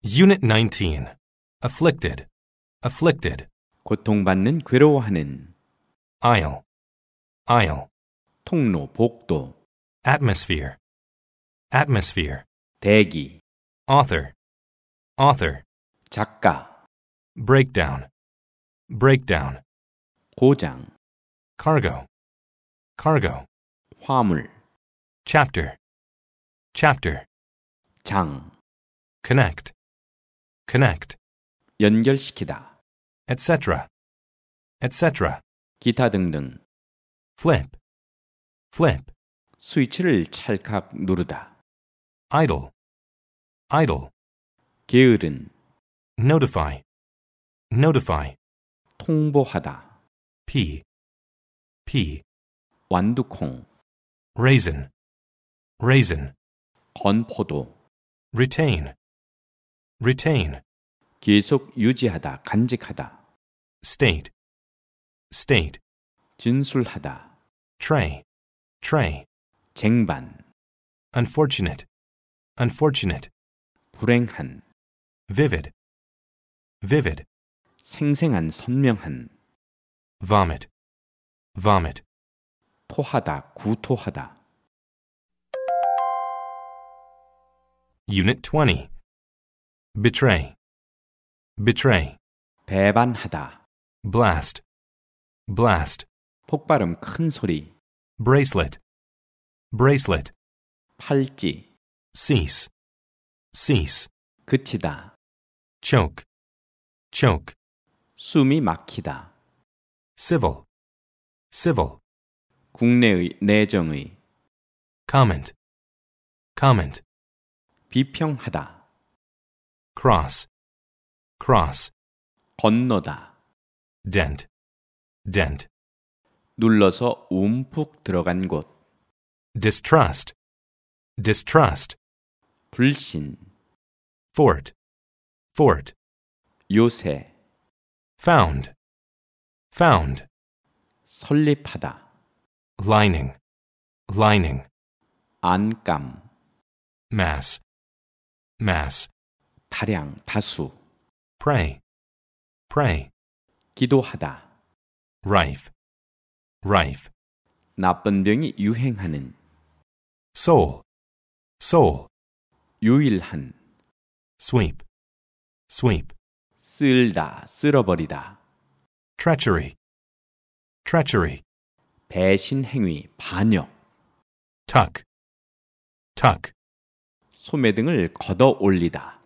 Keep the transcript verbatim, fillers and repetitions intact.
Unit nineteen. Afflicted. Afflicted. 고통받는, 괴로워하는. Aisle. Aisle. 통로, 복도. Atmosphere. Atmosphere. 대기. Author. Author. 작가. Breakdown. Breakdown. 고장. Cargo. Cargo. 화물. Chapter. Chapter. 장. Connect. Connect. 연결시키다. Etc. Etc. 기타 등등. Flip. Flip. 스위치를 찰칵 누르다. Idle. Idle. 게으른. Notify. Notify. 통보하다. P. P. 완두콩. Raisin. Raisin. 건포도. Retain. Retain. 계속 유지하다, 간직하다. State. State. 진술하다. Tray. Tray. 쟁반. Unfortunate. Unfortunate. 불행한. Vivid. Vivid. 생생한, 선명한. Vomit. Vomit. 토하다, 구토하다. Unit twenty. Betray. Betray. 배반하다. Blast. Blast. 폭발음, 큰 소리. Bracelet. Bracelet. 팔찌. Cease. Cease. 그치다. Choke. Choke. 숨이 막히다. Civil. Civil. 국내의, 내정의. Comment. Comment. 비평하다. Cross. Cross. 건너다. Dent. Dent. 눌러서 움푹 들어간 곳. Distrust. Distrust. 불신. Fort. Fort. 요새. Found. Found. 설립하다. Lining. Lining. 안감. Mass. Mass. 다량, 다수. Pray. Pray. 기도하다. Rife. Rife. 나쁜 병이 유행하는. Soul. Soul. 유일한. Sweep. Sweep. 쓸다, 쓸어버리다. Treachery. Treachery. 배신 행위, 반역. Tuck. Tuck. 소매등을 걷어 올리다.